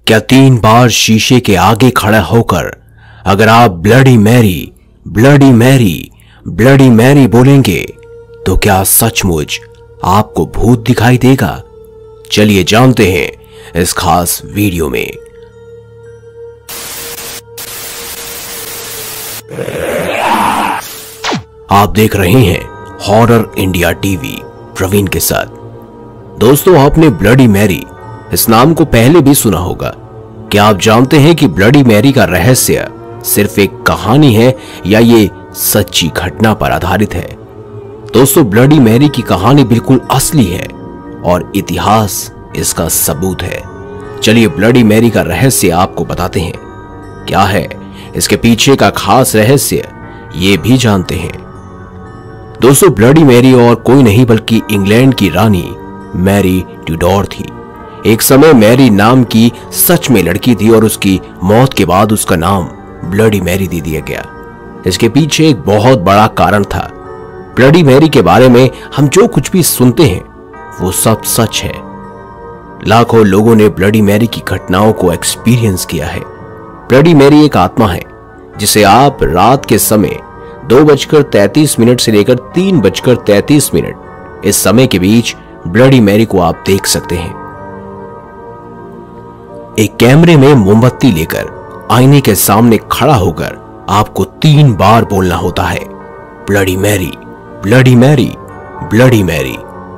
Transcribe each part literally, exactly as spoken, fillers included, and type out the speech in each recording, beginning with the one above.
क्या तीन बार शीशे के आगे खड़ा होकर अगर आप bloody Mary bloody Mary bloody Mary बोलेंगे तो क्या सचमुच आपको भूत दिखाई देगा? चलिए जानते हैं इस खास वीडियो में। आप देख रहे हैं हॉरर इंडिया टीवी प्रवीण के साथ। दोस्तों, आपने ब्लडी मैरी इस नाम को पहले भी सुना होगा। क्या आप जानते हैं कि ब्लडी मैरी का रहस्य सिर्फ एक कहानी है या ये सच्ची घटना पर आधारित है? दोस्तों, ब्लडी मैरी की कहानी बिल्कुल असली है और इतिहास इसका सबूत है। चलिए ब्लडी मैरी का रहस्य आपको बताते हैं। क्या है इसके पीछे का खास रहस्य, ये भी जानते हैं। दोस्तों, ब्लडी मैरी और कोई नहीं बल्कि इंग्लैंड की रानी मैरी ट्यूडोर थी। एक समय मैरी नाम की सच में लड़की थी और उसकी मौत के बाद उसका नाम ब्लडी मैरी दे दिया गया। इसके पीछे एक बहुत बड़ा कारण था। ब्लडी मैरी के बारे में हम जो कुछ भी सुनते हैं वो सब सच है। लाखों लोगों ने ब्लडी मैरी की घटनाओं को एक्सपीरियंस किया है। ब्लडी मैरी एक आत्मा है जिसे आप रात के समय दो बजकर तैतीस मिनट से लेकर तीन बजकर तैतीस मिनट इस समय के बीच ब्लडी मैरी को आप देख सकते हैं। एक कैमरे में मोमबत्ती लेकर आईने के सामने खड़ा होकर आपको तीन बार बोलना होता है, bloody Mary bloody Mary bloody Mary.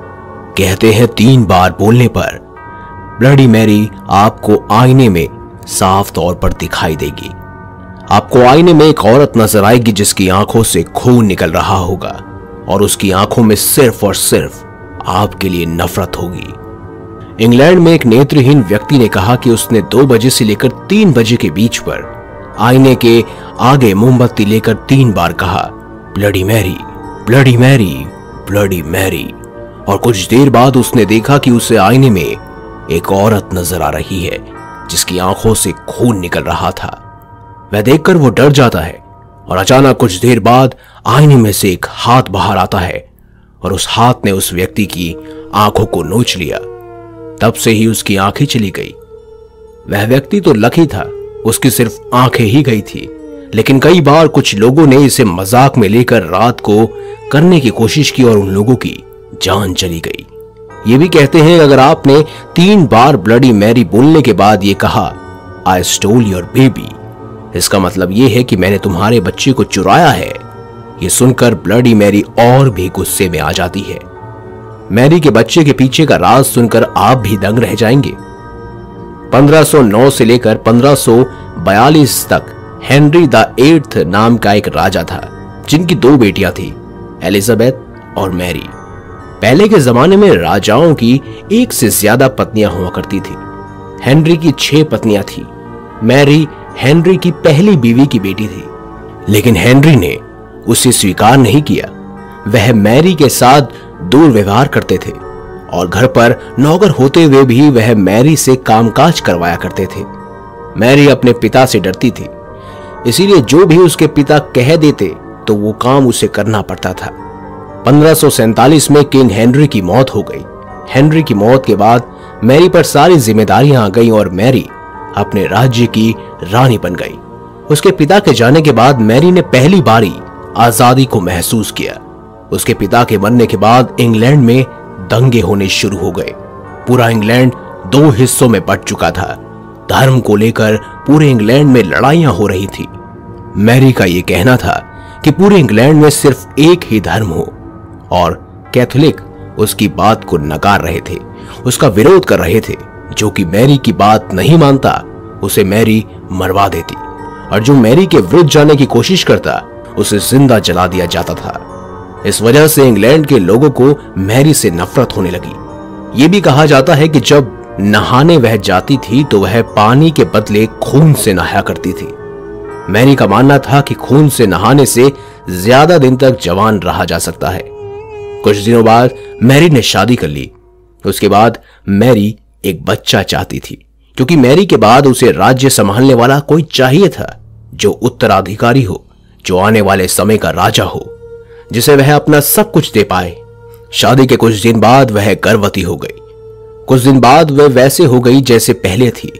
कहते हैं तीन बार बोलने पर ब्लडी मैरी आपको आईने में साफ तौर पर दिखाई देगी। आपको आईने में एक औरत नजर आएगी जिसकी आंखों से खून निकल रहा होगा और उसकी आंखों में सिर्फ और सिर्फ आपके लिए नफरत होगी। इंग्लैंड में एक नेत्रहीन व्यक्ति ने कहा कि उसने दो बजे से लेकर तीन बजे के बीच पर आईने के आगे मोमबत्ती लेकर तीन बार कहा, bloody Mary bloody Mary bloody Mary. और कुछ देर बाद उसने देखा कि उसे आईने में एक औरत नजर आ रही है जिसकी आंखों से खून निकल रहा था। वह देखकर वो डर जाता है और अचानक कुछ देर बाद आईने में से एक हाथ बाहर आता है और उस हाथ ने उस व्यक्ति की आंखों को नोच लिया। तब से ही उसकी आंखें चली गई। वह व्यक्ति तो लकी था, उसकी सिर्फ आंखें ही गई थी, लेकिन कई बार कुछ लोगों ने इसे मजाक में लेकर रात को करने की कोशिश की और उन लोगों की जान चली गई। ये भी कहते हैं अगर आपने तीन बार ब्लडी मैरी बोलने के बाद ये कहा, आई स्टोल योर बेबी, इसका मतलब यह है कि मैंने तुम्हारे बच्चे को चुराया है। ये सुनकर ब्लडी मैरी और भी गुस्से में आ जाती है। मैरी के बच्चे के पीछे का राज सुनकर आप भी दंग रह जाएंगे। पंद्रह सौ नौ से लेकर पंद्रह सौ बयालीस तक हेनरी द एट्थ नाम का एक राजा था जिनकी दो बेटियां थी, एलिजाबेथ और मैरी। पहले के जमाने में राजाओं की एक से ज्यादा पत्नियां हुआ करती थी। हेनरी की छह पत्नियां थी। मैरी हेनरी की पहली बीवी की बेटी थी, लेकिन हेनरी ने उसे स्वीकार नहीं किया। वह मैरी के साथ दुर्व्यवहार करते थे और घर पर नौकर होते हुए भी वह मैरी से कामकाज करवाया करते थे। मैरी अपने पिता से डरती थी, इसीलिए जो भी उसके पिता कह देते तो वो काम उसे करना पड़ता था। पंद्रह सौ सैंतालीस में किंग हेनरी की मौत हो गई। हेनरी की मौत के बाद मैरी पर सारी जिम्मेदारियां आ गई और मैरी अपने राज्य की रानी बन गई। उसके पिता के जाने के बाद मैरी ने पहली बारी आजादी को महसूस किया। उसके पिता के मरने के बाद इंग्लैंड में दंगे होने शुरू हो गए। पूरा इंग्लैंड दो हिस्सों में बंट चुका था। धर्म को लेकर पूरे इंग्लैंड में लड़ाइयां हो रही थी। मैरी का यह कहना था कि पूरे इंग्लैंड में सिर्फ एक ही धर्म हो और कैथोलिक उसकी बात को नकार रहे थे, उसका विरोध कर रहे थे। जो कि मैरी की बात नहीं मानता उसे मैरी मरवा देती और जो मैरी के विरुद्ध जाने की कोशिश करता उसे जिंदा जला दिया जाता था। इस वजह से इंग्लैंड के लोगों को मैरी से नफरत होने लगी। यह भी कहा जाता है कि जब नहाने वह जाती थी तो वह पानी के बदले खून से नहाया करती थी। मैरी का मानना था कि खून से नहाने से ज्यादा दिन तक जवान रहा जा सकता है। कुछ दिनों बाद मैरी ने शादी कर ली। उसके बाद मैरी एक बच्चा चाहती थी क्योंकि मैरी के बाद उसे राज्य संभालने वाला कोई चाहिए था जो उत्तराधिकारी हो, जो आने वाले समय का राजा हो, जिसे वह अपना सब कुछ दे पाए। शादी के कुछ दिन बाद वह गर्भवती हो गई। कुछ दिन बाद वह वैसे हो गई जैसे पहले थी।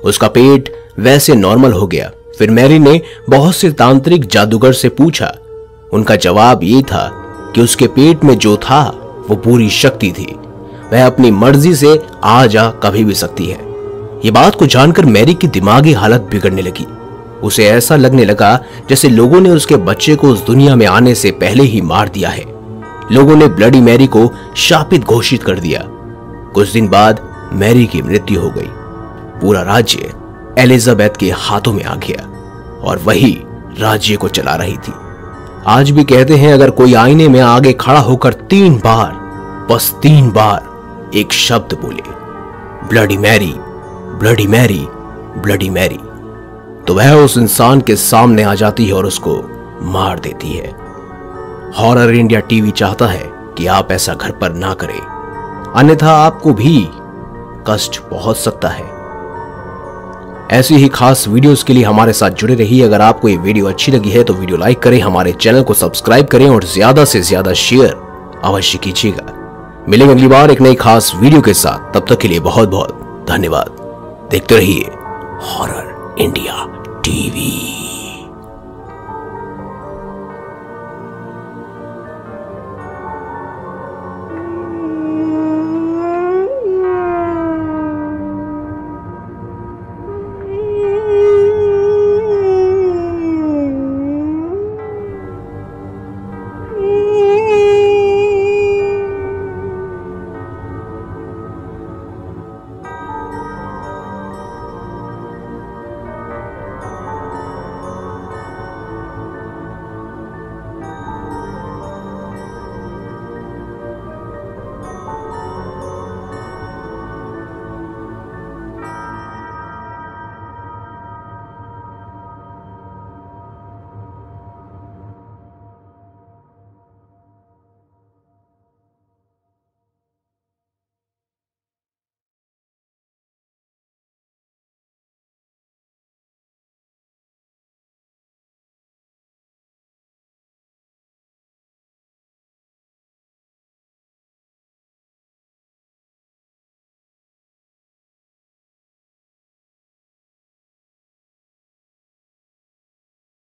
उसका पेट वैसे नॉर्मल हो गया। फिर मैरी ने बहुत से तांत्रिक जादूगर से पूछा। उनका जवाब ये था कि उसके पेट में जो था वो पूरी शक्ति थी, वह अपनी मर्जी से आ जा कभी भी सकती है। ये बात को जानकर मैरी की दिमागी हालत बिगड़ने लगी। उसे ऐसा लगने लगा जैसे लोगों ने उसके बच्चे को उस दुनिया में आने से पहले ही मार दिया है। लोगों ने ब्लडी मैरी को शापित घोषित कर दिया। कुछ दिन बाद मैरी की मृत्यु हो गई। पूरा राज्य एलिजाबेथ के हाथों में आ गया और वही राज्य को चला रही थी। आज भी कहते हैं, अगर कोई आईने में आगे खड़ा होकर तीन बार, बस तीन बार एक शब्द बोले, bloody Mary, bloody Mary, bloody Mary, तो वह उस इंसान के सामने आ जाती है और उसको मार देती है। हॉरर इंडिया टीवी चाहता है कि आप ऐसा घर पर ना करें, अन्यथा आपको भी कष्ट पहुंच सकता है। ऐसी ही खास वीडियोस के लिए हमारे साथ जुड़े रहिए। अगर आपको ये वीडियो अच्छी लगी है तो वीडियो लाइक करें, हमारे चैनल को सब्सक्राइब करें और ज्यादा से ज्यादा शेयर अवश्य कीजिएगा। मिलेंगे अगली बार एक नई खास वीडियो के साथ, तब तक के लिए बहुत बहुत धन्यवाद। देखते रहिए हॉरर इंडिया टीवी।